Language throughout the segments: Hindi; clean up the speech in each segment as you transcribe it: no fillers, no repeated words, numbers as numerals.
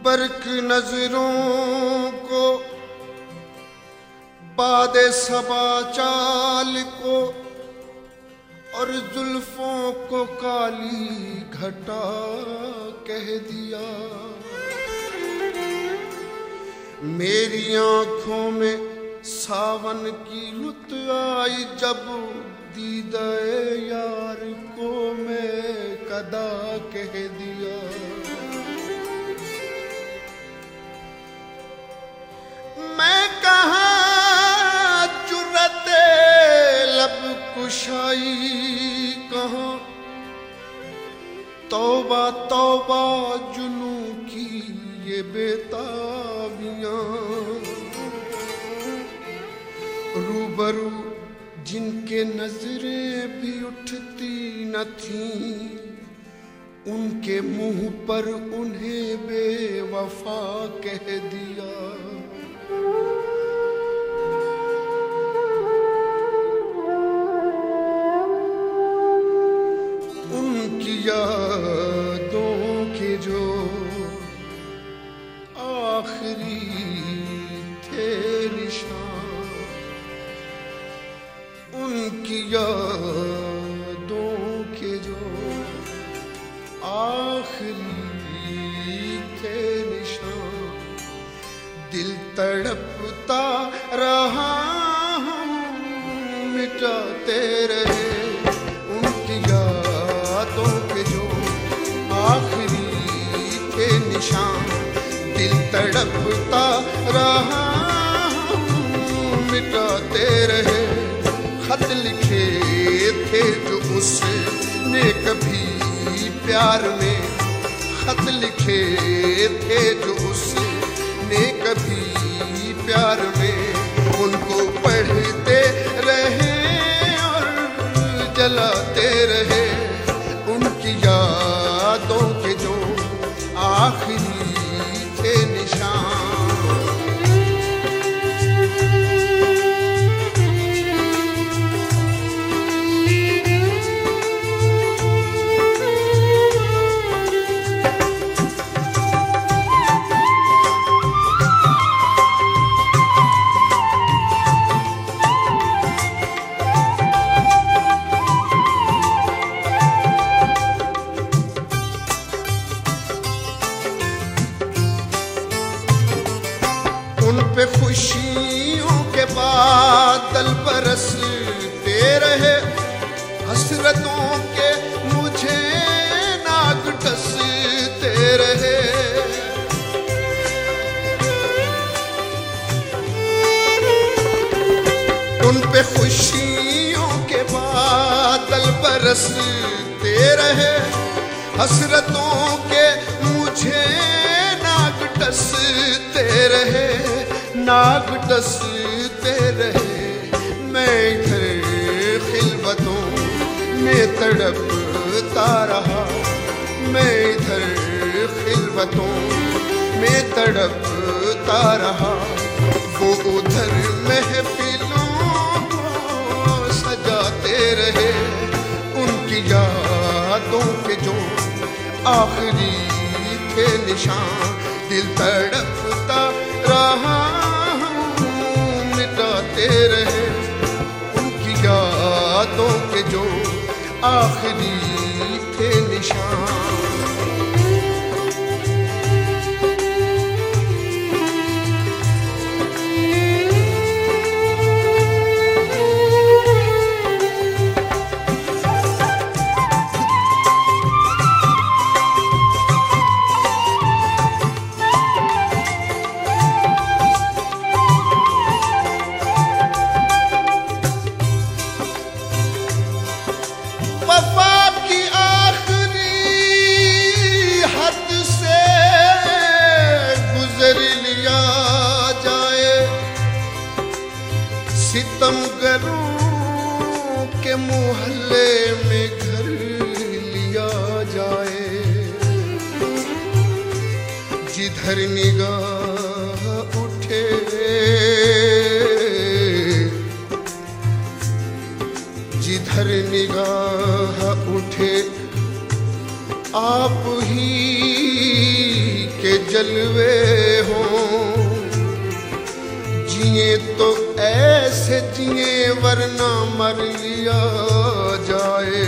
बर्क नजरों को बादे सबा चाल को और जुल्फों को काली घटा कह दिया। मेरी आंखों में सावन की लुत आई जब दीदा यार को मैं कदा कह दिया। मैं कहाँ जुर्रते लब कुशाई कहाँ तौबा तौबा जुनू की ये बेताबियां। रूबरू जिनके नजरें भी उठती न थीं उनके मुंह पर उन्हें बेवफा कह दिया। उनकी यादों के जो आखिरी थे निशान, उनकी यादों के जो आखिरी थे निशान, दिल तड़पता रहा मिटाते रहे। उनकी यादों के जो आखिरी थे निशान, दिल तड़पता रहा मिटाते रहे। खत लिखे थे जो उसने कभी प्यार में, खत लिखे थे जो उसने कभी प्यार में, उनको पढ़ते रहे और जलाते रहे। उनकी यादों के जो आखिरी थे निशान। उन पे खुशियों के बादल बरसते रहे, हसरतों के मुझे नाग डसते रहे। उन पे खुशियों के बादल बरसते रहे, हसरतों के मुझे नाग डसते रहे, नाग डसते रहे। मैं इधर खिलवतों में तड़पता रहा, मैं इधर खिलवतों में तड़पता रहा। वो उधर महफिलों को सजाते रहे। उनकी यादों के जो आखिरी थे निशान, दिल तड़पता रहा मिटाते रहे। उनकी यादों के जो आखिरी थे निशान। वफा की आखिरी हद से गुजर लिया जाए, सितमगरों के मोहल्ले में घर लिया जाए। जिधर निगाह उठे जिधर निगाह उठे आप ही के जलवे हों। जिए तो ऐसे जिए वरना मर लिया जाए।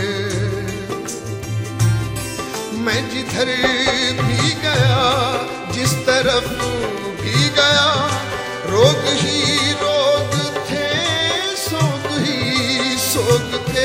मैं जिधर भी गया जिस तरफ भी गया रोग ही रोग थे, सोग ही सोग थे।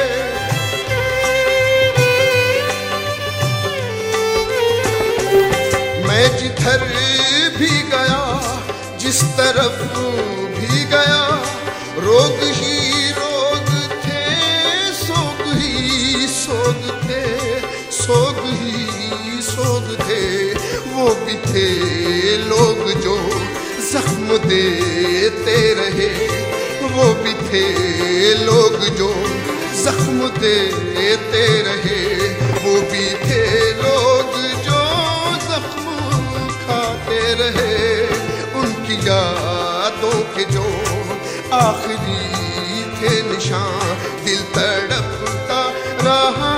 मैं जिधर भी गया जिस तरफ भी गया रोग ही रोग थे, सोग ही सोग थे, सोग ही सोग थे। वो भी थे लोग जो जख्म देते रहे, वो भी थे लोग जो जख्म देते रहे, वो भी थे लोग जो जख्म खाते रहे। उनकी यादों के जो आखिरी थे निशान दिल तड़पता रहा,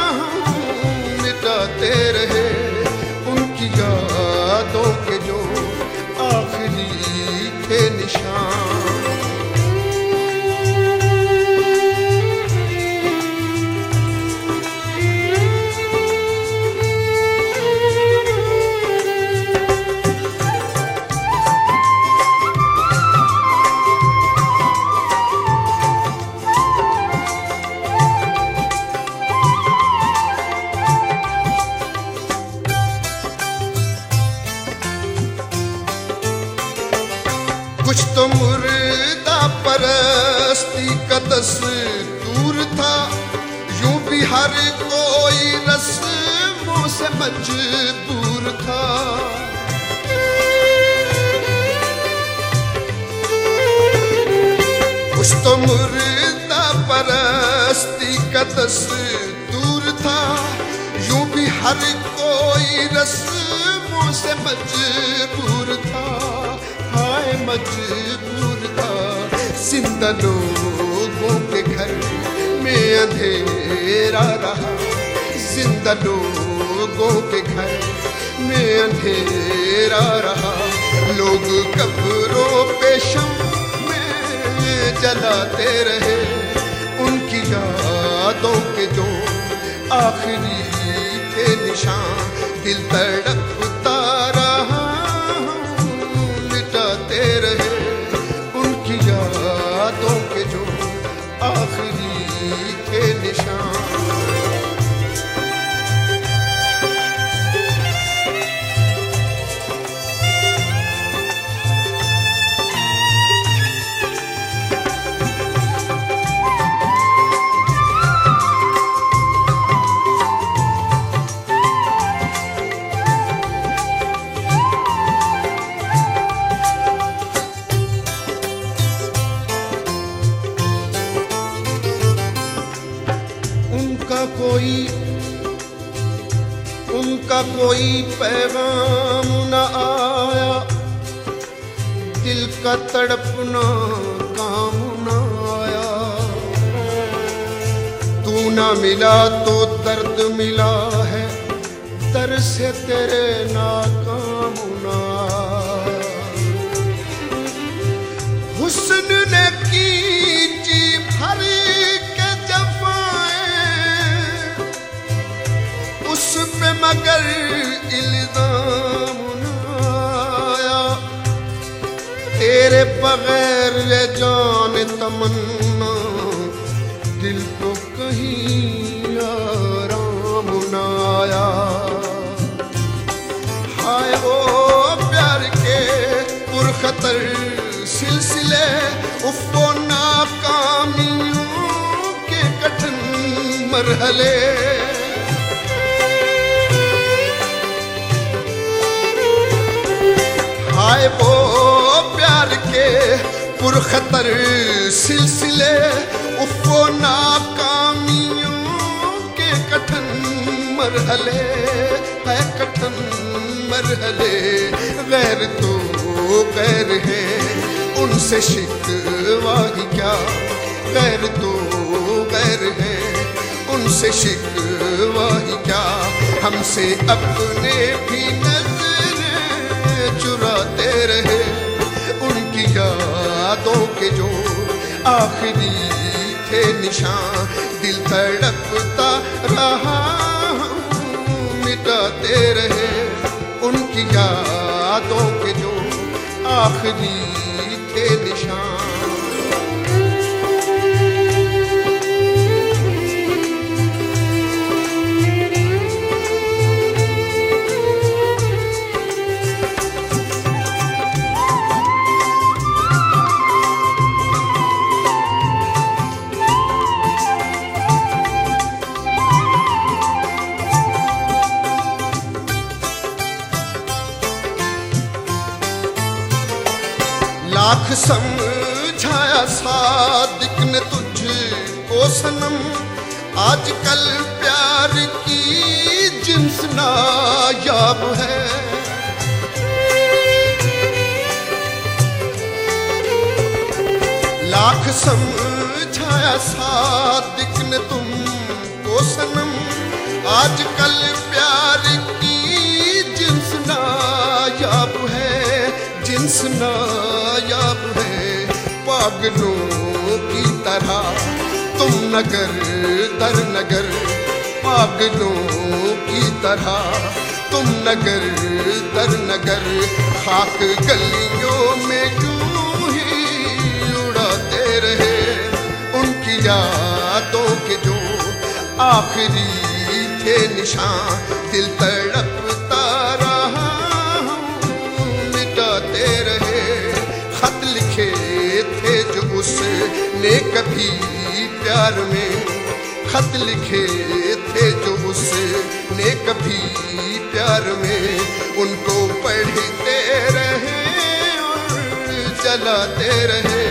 मिटाते रहे। उनकी यादों के जो आखिरी थे निशान। कुछ तो मुर्दा परस्ती का दस्तूर था, यूं भी हर कोई रस्मों से मजबूर था। कुछ तो मुर्दा परस्ती का दस्तूर था, यूं भी हर कोई रस्मों से मजबूर था, हाय मजबूर था। जिंदा लोगों के घर में अंधेरा रहा, जिंदा लोगों के घर में अंधेरा रहा। लोग कब्रों पे शम्में जलाते रहे, उनकी यादों के जो आखिरी के निशान दिल तड़पता रहा, मिटाते रहे। उनकी यादों के जो आखिरी के निशान। उनका कोई पैगाम न आया, दिल का तड़पना काम न आया। तू न मिला तो दर्द मिला है, दर से तेरे नाकाम न आया। हुस्न ने की जी भर के उस पे मगर इल्जाम न आया। तेरे बगैर ये जान तमन्ना दिल को कहीं आराम न आया। हाय वो प्यार के पुरखतर सिलसिले, उफ वो नाकामियों के कठिन मरहले। हाय वो प्यार के पुरखतर सिलसिले, उफ वो नाकामियों के कठिन मरहले है, कठिन मरहले। गैर तो गैर है, उनसे शिकवा ही क्या। गैर तो गैर है, उनसे शिकवा ही क्या। हमसे अपने भी नजरें चुराते रहे। उनकी यादों के जो आखिरी थे निशान, दिल तड़पता रहा, मिटाते रहे। उनकी यादों के जो आखिरी थे निशान। लाख समझाया सादिक ने तुझको सनम, आजकल प्यार की जिन्स नायाब है। लाख समझाया सादिक ने तुमको सनम, आजकल प्यार की जिन्स नायाब है, जिन्स नायाब है। पागलों की तरह तुम नगर दर नगर, पागलों की तरह तुम नगर दर नगर, खाक गलियों में यूं ही उड़ाते रहे। उनकी यादों के जो आखिरी थे निशान, दिल तड़पता रहा, मिटाते रहे। खत लिखे थे जो उसने कभी प्यार में, खत लिखे थे जो उसने कभी प्यार में, उनको पढ़ते रहे और जलाते रहे।